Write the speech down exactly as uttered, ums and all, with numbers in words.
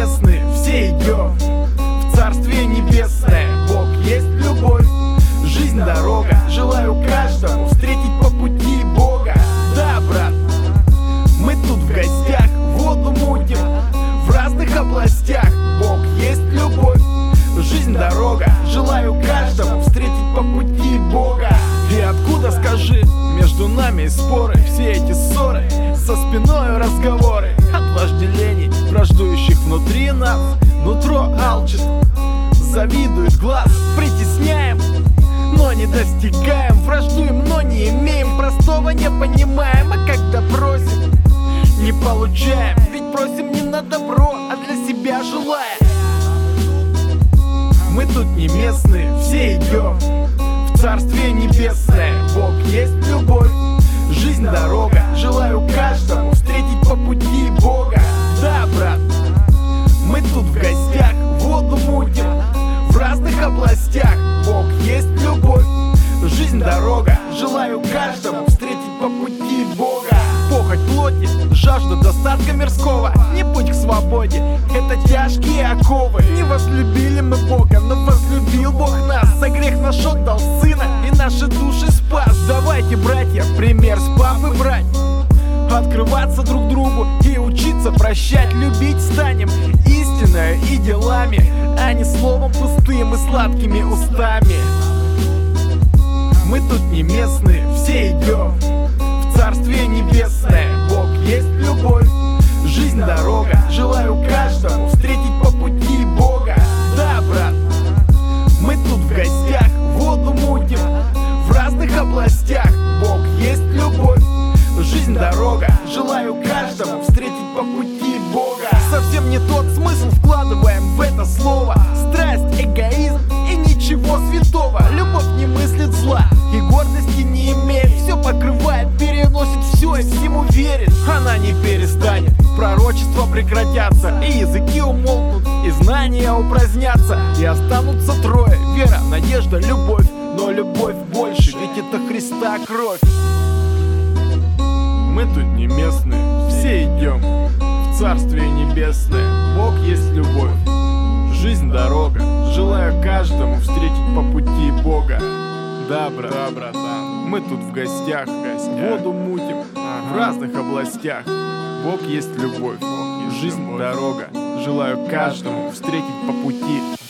местные, все идем в Царствие Небесное. Бог есть любовь, жизнь дорога. Желаю каждому встретить по пути Бога. Да, брат, мы тут в гостях, воду мутим в разных областях. Бог есть любовь, жизнь дорога. Желаю каждому встретить по пути Бога. И откуда, скажи, между нами споры, все эти ссоры, со спиной разговоры от вожделений, враждующих внутри нас. Нутро алчит, завидует глаз. Притесняем, но не достигаем. Враждуем, но не имеем. Простого не понимаем, а когда просим, не получаем. Ведь просим не на добро, а для себя желаем. Мы тут не местные, все идем в Царствие Небесное. Бог есть любовь, жизнь дорога. Желаю каждому встретить по пути Бога. Да, брат, мы тут в гостях, воду мутим в разных областях. Бог есть любовь, жизнь дорога. Желаю каждому встретить по пути Бога. Похоть плоти, жажда достатка мирского, не путь к свободе, это тяжкие оковы. Не возлюбили мы Бога, но возлюбил Бог нас. За грех наш отдал Сына и наши души спас. Давайте, братья, пример с папы брать, открываться друг другу и учиться прощать. Любить станем истиною и делами, а не словом пустым и сладкими устами. Мы тут не местные, все идем в Царствие Небесное. Бог есть любовь, жизнь дорога. Желаю каждому встретить по пути Бога. Да, брат, мы тут в гостях, воду мутим в разных областях. Бог есть любовь, жизнь дорога. Желаю каждому встретить по пути Бога. Совсем не тот смысл вкладываем в это слово. Страсть, эгоизм и ничего святого. Любовь не мыслит зла и гордости не имеет. Все покрывает, переносит все и всему верит. Она не перестанет, пророчества прекратятся, и языки умолкнут, и знания упразднятся. И останутся трое: вера, надежда, любовь. Но любовь больше, ведь это Христа кровь. Мы тут не местные, все идем в Царствие Небесное. Бог есть любовь, жизнь дорога. Желаю каждому встретить по пути Бога. Да, брат, да, братан, мы тут в гостях, в гостях. Воду мутим ага. в разных областях. Бог есть любовь, Бог есть жизнь любовь. Дорога. Желаю каждому встретить по пути